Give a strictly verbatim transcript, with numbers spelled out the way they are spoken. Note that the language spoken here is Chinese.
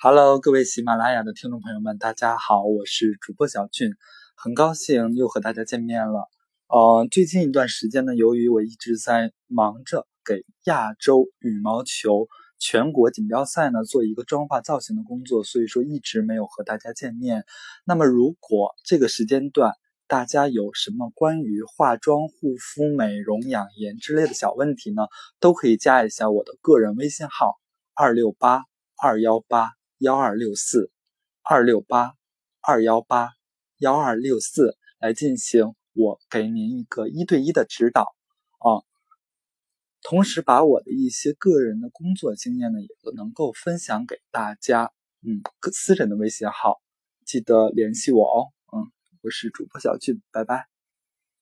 Hello，各位喜马拉雅的听众朋友们，大家好，我是主播小俊，很高兴又和大家见面了。呃，最近一段时间呢，由于我一直在忙着给亚洲羽毛球全国锦标赛呢做一个妆化造型的工作，所以说一直没有和大家见面。那么如果这个时间段大家有什么关于化妆、护肤、美容、养颜之类的小问题呢，都可以加一下我的个人微信号二六八二一八幺二六四二六八二一八幺二六四来进行我给您一个一对一的指导啊，同时把我的一些个人的工作经验呢，也能够分享给大家。嗯，私人的微信号记得联系我哦。嗯，我是主播小俊，拜拜。